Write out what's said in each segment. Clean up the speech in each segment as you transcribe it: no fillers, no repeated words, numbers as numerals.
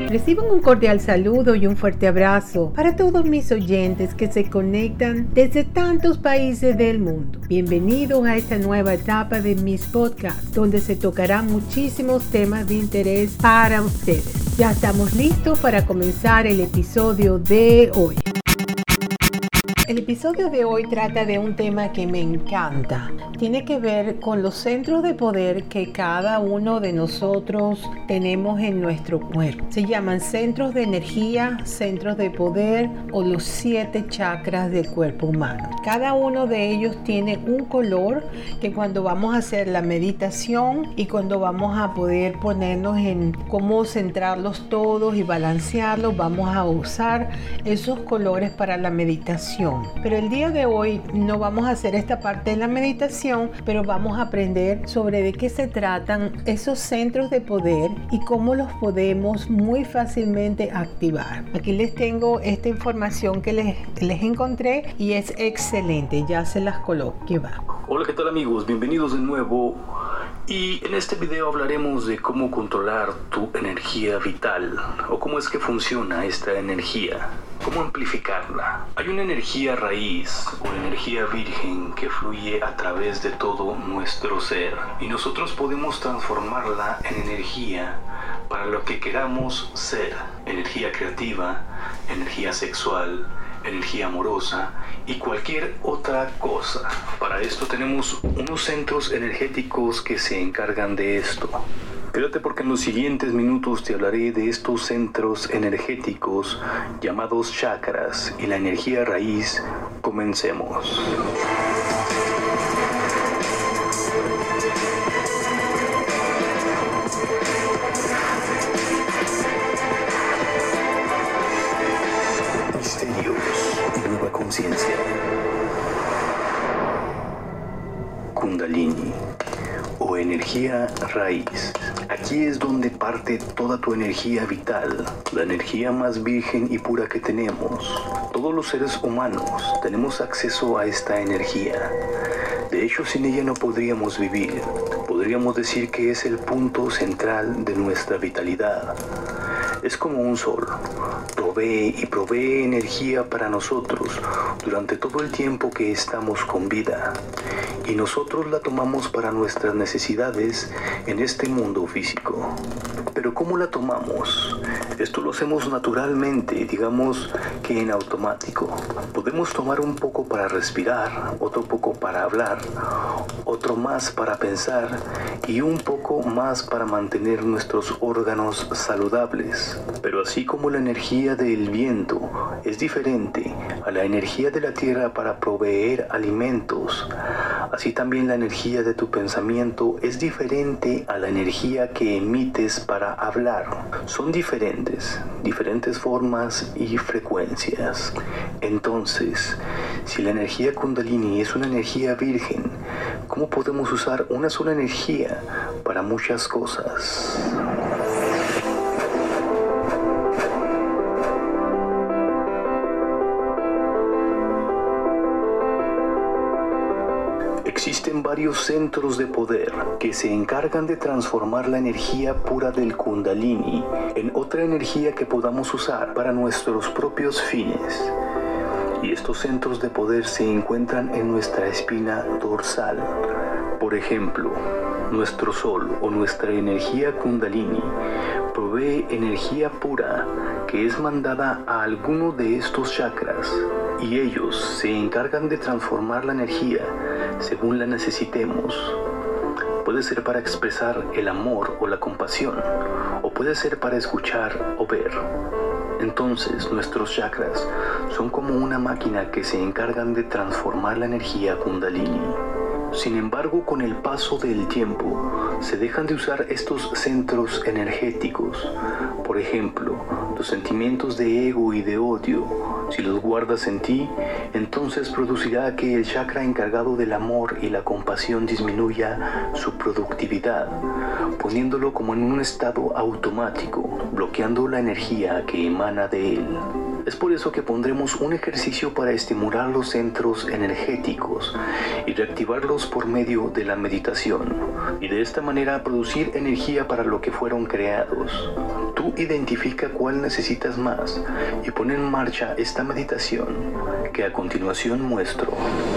Reciban un cordial saludo y un fuerte abrazo para todos mis oyentes que se conectan desde tantos países del mundo. Bienvenidos a esta nueva etapa de mis podcasts, donde se tocarán muchísimos temas de interés para ustedes. Ya estamos listos para comenzar el episodio de hoy. El episodio de hoy trata de un tema que me encanta. Tiene que ver con los centros de poder que cada uno de nosotros tenemos en nuestro cuerpo. Se llaman centros de energía, centros de poder o los 7 chakras del cuerpo humano. Cada uno de ellos tiene un color que cuando vamos a hacer la meditación y cuando vamos a poder ponernos en cómo centrarlos todos y balancearlos, vamos a usar esos colores para la meditación. Pero el día de hoy no vamos a hacer esta parte de la meditación, pero vamos a aprender sobre de qué se tratan esos centros de poder y cómo los podemos muy fácilmente activar. Aquí les tengo esta información que les encontré y es excelente, ya se las coloco. Aquí va. Hola, ¿qué tal amigos? Bienvenidos de nuevo. Y en este video hablaremos de cómo controlar tu energía vital o cómo es que funciona esta energía, cómo amplificarla. Hay una energía raíz o energía virgen que fluye a través de todo nuestro ser y nosotros podemos transformarla en energía para lo que queramos ser: energía creativa, energía sexual, energía amorosa y cualquier otra cosa. Para esto tenemos unos centros energéticos que se encargan de esto. Quédate porque en los siguientes minutos te hablaré de estos centros energéticos llamados chakras y la energía raíz. Comencemos. Nueva conciencia. Kundalini o energía raíz. Aquí es donde parte toda tu energía vital, la energía más virgen y pura que tenemos. Todos los seres humanos tenemos acceso a esta energía. De hecho, sin ella no podríamos vivir. Podríamos decir que es el punto central de nuestra vitalidad. Es como un sol, provee energía para nosotros durante todo el tiempo que estamos con vida, y nosotros la tomamos para nuestras necesidades en este mundo físico. Pero ¿cómo la tomamos? Esto lo hacemos naturalmente, digamos que en automático. Podemos tomar un poco para respirar, otro poco para hablar, otro más para pensar y un poco más para mantener nuestros órganos saludables. Pero así como la energía del viento es diferente a la energía de la tierra para proveer alimentos, así también la energía de tu pensamiento es diferente a la energía que emites para hablar. Son diferentes formas y frecuencias. Entonces, si la energía Kundalini es una energía virgen, ¿cómo podemos usar una sola energía para muchas cosas? Existen varios centros de poder que se encargan de transformar la energía pura del Kundalini en otra energía que podamos usar para nuestros propios fines. Y estos centros de poder se encuentran en nuestra espina dorsal. Por ejemplo, nuestro sol o nuestra energía Kundalini provee energía pura que es mandada a alguno de estos chakras y ellos se encargan de transformar la energía según la necesitemos. Puede ser para expresar el amor o la compasión, o puede ser para escuchar o ver. Entonces, nuestros chakras son como una máquina que se encargan de transformar la energía Kundalini. Sin embargo, con el paso del tiempo, se dejan de usar estos centros energéticos. Por ejemplo, los sentimientos de ego y de odio. Si los guardas en ti, entonces producirá que el chakra encargado del amor y la compasión disminuya su productividad, poniéndolo como en un estado automático, bloqueando la energía que emana de él. Es por eso que pondremos un ejercicio para estimular los centros energéticos y reactivarlos por medio de la meditación, y de esta manera producir energía para lo que fueron creados. tú identifica cuál necesitas más y pon en marcha esta meditación que a continuación muestro.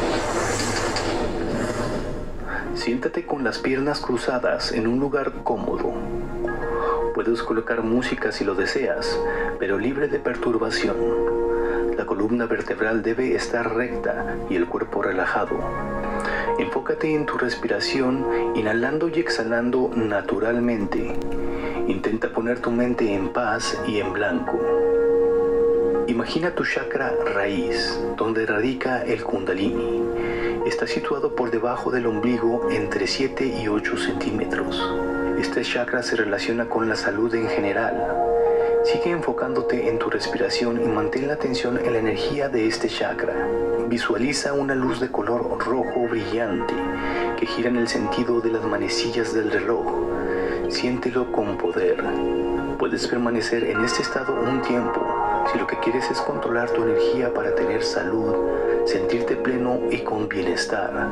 Siéntate con las piernas cruzadas en un lugar cómodo. Puedes colocar música si lo deseas, pero libre de perturbación. La columna vertebral debe estar recta y el cuerpo relajado. Enfócate en tu respiración, inhalando y exhalando naturalmente. Intenta poner tu mente en paz y en blanco. Imagina tu chakra raíz, donde radica el Kundalini. Está situado por debajo del ombligo entre 7 y 8 centímetros. Este chakra se relaciona con la salud en general. Sigue enfocándote en tu respiración y mantén la atención en la energía de este chakra. Visualiza una luz de color rojo brillante que gira en el sentido de las manecillas del reloj. Siéntelo con poder. Puedes permanecer en este estado un tiempo si lo que quieres es controlar tu energía para tener salud, sentirte pleno y con bienestar.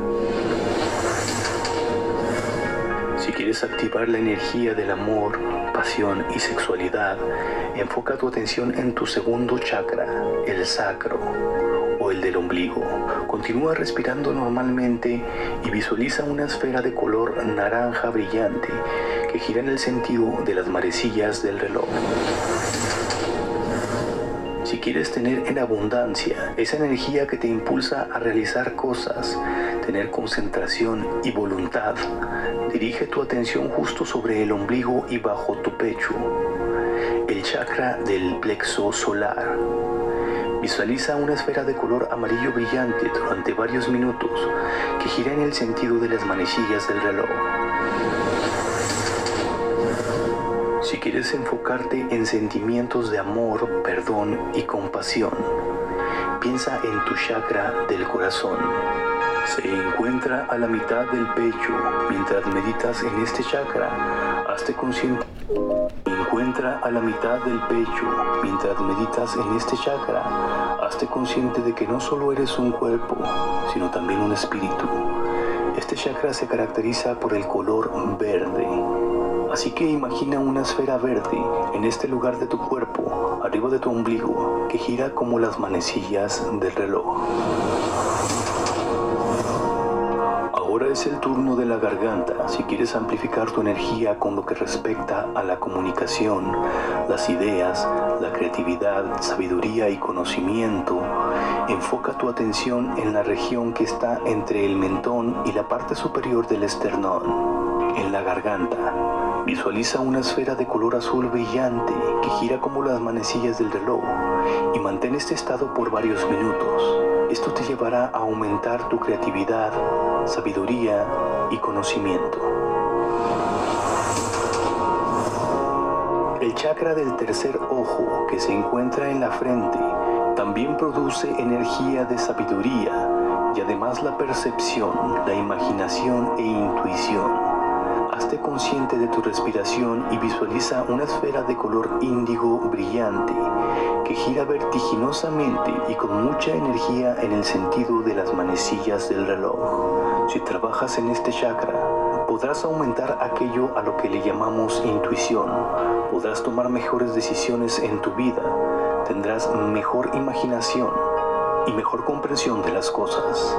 Si quieres activar la energía del amor, pasión y sexualidad, enfoca tu atención en tu segundo chakra, el sacro o el del ombligo. Continúa respirando normalmente y visualiza una esfera de color naranja brillante que gira en el sentido de las manecillas del reloj. Si quieres tener en abundancia esa energía que te impulsa a realizar cosas, tener concentración y voluntad, dirige tu atención justo sobre el ombligo y bajo tu pecho, el chakra del plexo solar. Visualiza una esfera de color amarillo brillante durante varios minutos que gira en el sentido de las manecillas del reloj. Si quieres enfocarte en sentimientos de amor, perdón y compasión, piensa en tu chakra del corazón. Se encuentra a la mitad del pecho. Mientras meditas en este chakra, hazte consciente. Hazte consciente de que no solo eres un cuerpo, sino también un espíritu. Este chakra se caracteriza por el color verde. Así que imagina una esfera verde en este lugar de tu cuerpo, arriba de tu ombligo, que gira como las manecillas del reloj. Ahora es el turno de la garganta. Si quieres amplificar tu energía con lo que respecta a la comunicación, las ideas, la creatividad, sabiduría y conocimiento, enfoca tu atención en la región que está entre el mentón y la parte superior del esternón, en la garganta. Visualiza una esfera de color azul brillante que gira como las manecillas del reloj y mantén este estado por varios minutos. Esto te llevará a aumentar tu creatividad, sabiduría y conocimiento. El chakra del tercer ojo, que se encuentra en la frente, también produce energía de sabiduría y además la percepción, la imaginación e intuición. Hazte consciente de tu respiración y visualiza una esfera de color índigo brillante que gira vertiginosamente y con mucha energía en el sentido de las manecillas del reloj. Si trabajas en este chakra, podrás aumentar aquello a lo que le llamamos intuición. Podrás tomar mejores decisiones en tu vida. Tendrás mejor imaginación y mejor comprensión de las cosas.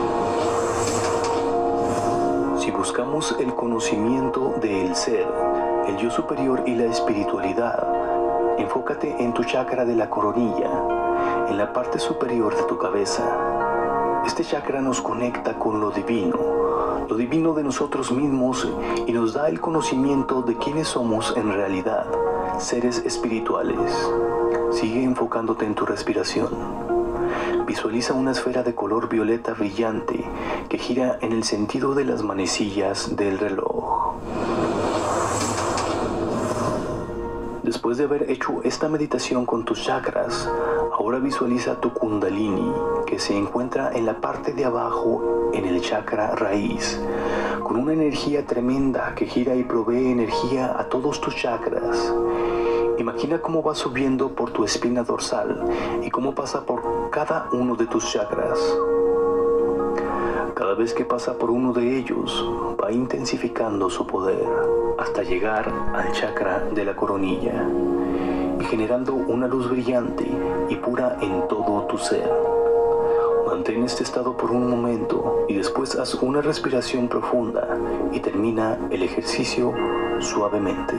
Si buscamos el conocimiento del ser, el yo superior y la espiritualidad, enfócate en tu chakra de la coronilla, en la parte superior de tu cabeza. Este chakra nos conecta con lo divino de nosotros mismos y nos da el conocimiento de quiénes somos en realidad, seres espirituales. Sigue enfocándote en tu respiración. Visualiza una esfera de color violeta brillante que gira en el sentido de las manecillas del reloj. Después de haber hecho esta meditación con tus chakras, ahora visualiza tu Kundalini, que se encuentra en la parte de abajo en el chakra raíz, con una energía tremenda que gira y provee energía a todos tus chakras. Imagina cómo va subiendo por tu espina dorsal y cómo pasa por cada uno de tus chakras. Cada vez que pasa por uno de ellos, va intensificando su poder. hasta llegar al chakra de la coronilla y generando una luz brillante y pura en todo tu ser. Mantén este estado por un momento y después haz una respiración profunda y termina el ejercicio suavemente.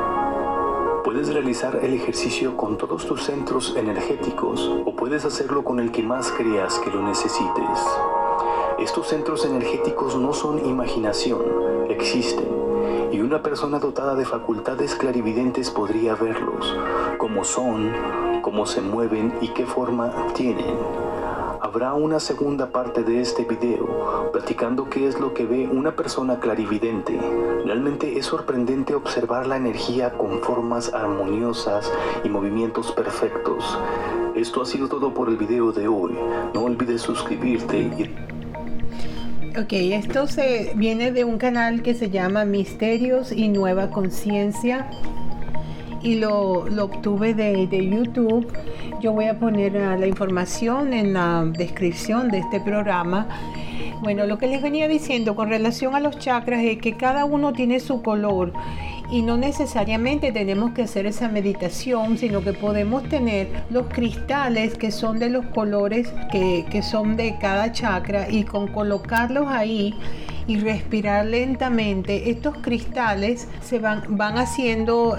Puedes realizar el ejercicio con todos tus centros energéticos o puedes hacerlo con el que más creas que lo necesites. Estos centros energéticos no son imaginación, existen, y una persona dotada de facultades clarividentes podría verlos, cómo son, cómo se mueven y qué forma tienen. Habrá una segunda parte de este video platicando qué es lo que ve una persona clarividente. Realmente es sorprendente observar la energía con formas armoniosas y movimientos perfectos. Esto ha sido todo por el video de hoy. No olvides suscribirte y... Ok, esto viene de un canal que se llama Misterios y Nueva Conciencia y lo obtuve de YouTube. Yo voy a poner la información en la descripción de este programa. Bueno, lo que les venía diciendo con relación a los chakras es que cada uno tiene su color y no necesariamente tenemos que hacer esa meditación, sino que podemos tener los cristales que son de los colores que son de cada chakra, y con colocarlos ahí y respirar lentamente, estos cristales se van haciendo,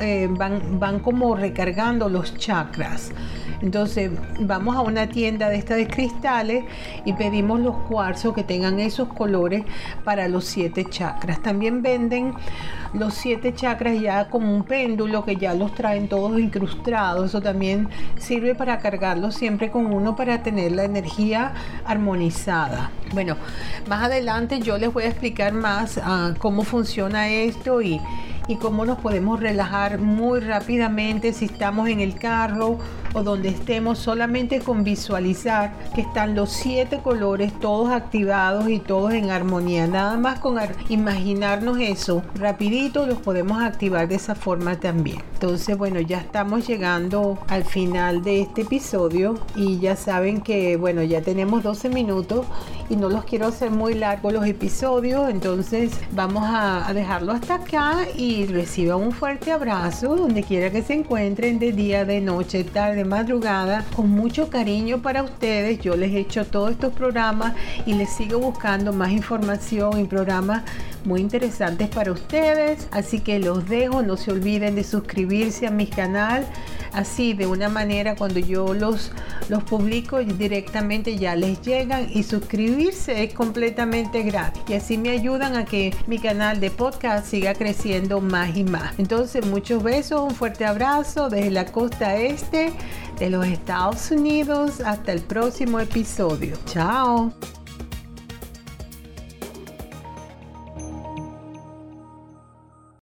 van como recargando los chakras. Entonces vamos a una tienda de estas de cristales y pedimos los cuarzos que tengan esos colores para los 7 chakras. También venden los 7 chakras ya como un péndulo, que ya los traen todos incrustados. Eso también sirve para cargarlos siempre con uno para tener la energía armonizada. Bueno, más adelante yo les voy a explicar más cómo funciona esto y cómo nos podemos relajar muy rápidamente si estamos en el carro o donde estemos, solamente con visualizar que están los 7 colores todos activados y todos en armonía. Nada más con imaginarnos eso, rapidito los podemos activar de esa forma también. Entonces, bueno, ya estamos llegando al final de este episodio y ya saben que, bueno, ya tenemos 12 minutos y no los quiero hacer muy largos los episodios, entonces vamos a dejarlo hasta acá y reciban un fuerte abrazo donde quiera que se encuentren, de día, de noche, tarde, madrugada, con mucho cariño para ustedes. Yo les he hecho todos estos programas y les sigo buscando más información y programas muy interesantes para ustedes, así que los dejo. No se olviden de suscribirse a mi canal, así de una manera cuando yo los publico directamente ya les llegan, y suscribirse es completamente gratis y así me ayudan a que mi canal de podcast siga creciendo más y más. Entonces, muchos besos, un fuerte abrazo desde la costa este de los Estados Unidos. Hasta el próximo episodio. Chao.